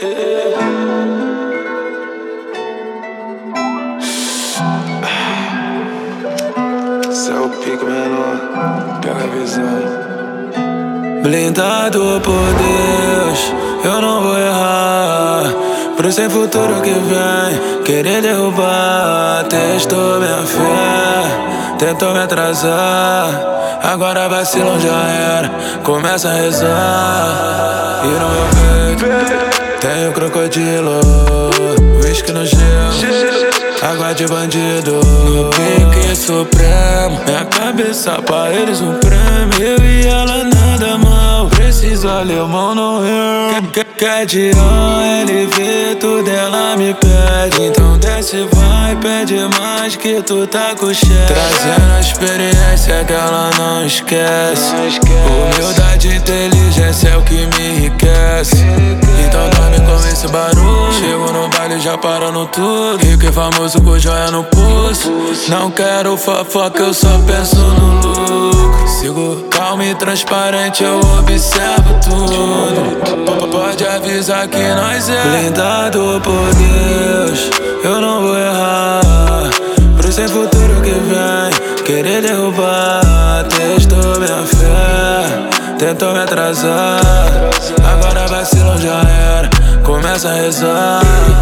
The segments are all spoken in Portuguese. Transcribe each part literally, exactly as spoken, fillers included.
Cê é o pico menor, pega a visão. Blindado por Deus, eu não vou errar. Pro sem futuro que vem, querer derrubar. Testou minha fé, tentou me atrasar. Agora vacilão já era, começa a rezar. E no meu peito tem o crocodilo, whisky no gelo, água de bandido. No pique supremo, minha cabeça pra eles um prêmio. Eu e ela nada mal, preciso alemão no eu. Quer, quer de on, ele vê tudo, ela me pede. Então desce, vai, pede mais que tu tá com chefe. Trazendo a experiência que ela não esquece. Humildade e inteligência é o que me enriquece. Então dorme com esse barulho. Chego no baile já parando tudo. Rico e famoso com joia no pulso. Não quero fofoca, eu só penso no lucro. Sigo calmo e transparente, eu observo tudo. Pode avisar que nós é blindado por Deus, eu não vou errar. Pro sem futuro que vem, querer derrubar. Testou minha fé, tentou me atrasar. Agora vacilão já era, começa a rezar.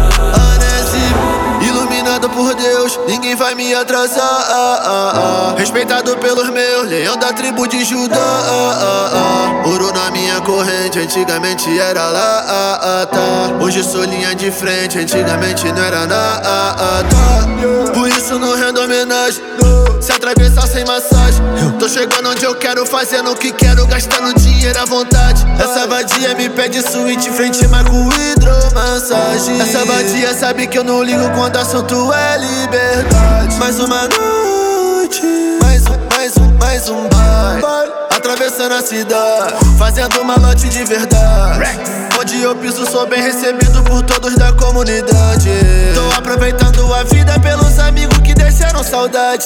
Iluminado por Deus, ninguém vai me atrasar. ah, ah, ah. Respeitado pelos meus, leão da tribo de Judá. ah, ah, ah. Ouro na minha corrente, antigamente era lá. ah, ah, tá. Hoje sou linha de frente, antigamente não era na. ah, ah, tá. Por isso não rendo homenagem, se atravessar sem massagem. Tô chegando onde eu quero, fazendo o que quero, gastando dinheiro à vontade. Essa vadia me pede suíte, frente mar com hidromassagem. Essa vadia sabe que eu não ligo quando o assunto é liberdade. Mais uma noite, mais um, mais um, mais um baile. Atravessando a cidade, fazendo uma lote de verdade. Onde eu piso sou bem recebido por todos da comunidade. Tô aproveitando a vida pelos amigos que deixaram saudade.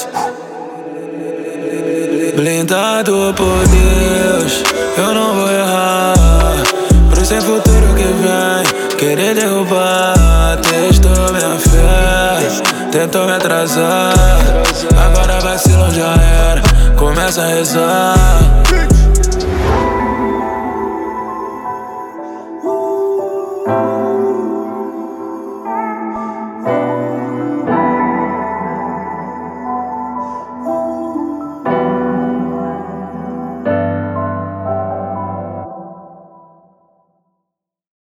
Blindado por Deus, eu não vou errar. Pro sem futuro que vem, querer derrubar. Testou minha fé, tentou me atrasar. Agora vacilão já era, começa a rezar.